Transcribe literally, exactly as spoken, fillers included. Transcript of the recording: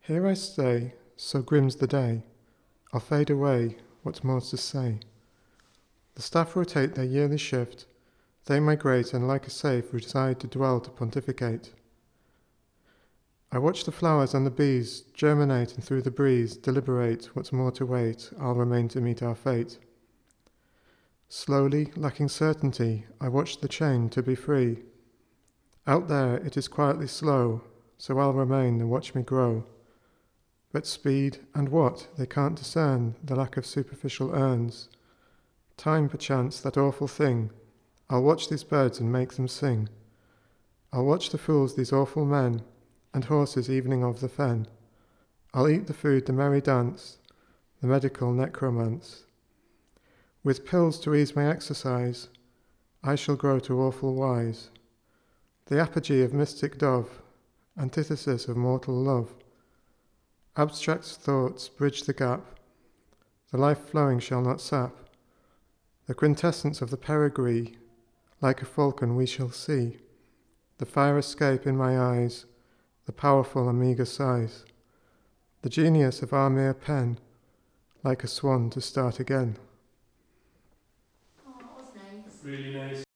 Here I stay, so grim's the day, I'll fade away, what more's to say? The staff rotate their yearly shift, they migrate and like a safe reside to dwell to pontificate. I watch the flowers and the bees germinate and through the breeze deliberate what's more to wait, I'll remain to meet our fate. Slowly, lacking certainty, I watch the chain to be free. Out there it is quietly slow, so I'll remain and watch me grow. But speed and what, they can't discern the lack of superficial urns. Time perchance, that awful thing, I'll watch these birds and make them sing. I'll watch the fools, these awful men, and horses evening of the fen. I'll eat the food, the merry dance, the medical necromance. With pills to ease my exercise, I shall grow to awful wise. The apogee of mystic dove, antithesis of mortal love. Abstract thoughts bridge the gap, the life flowing shall not sap. The quintessence of the perigee, like a falcon we shall see. The fire escape in my eyes, the powerful and meagre sighs. The genius of our mere pen, like a swan to start again. Oh, that was nice. Really nice.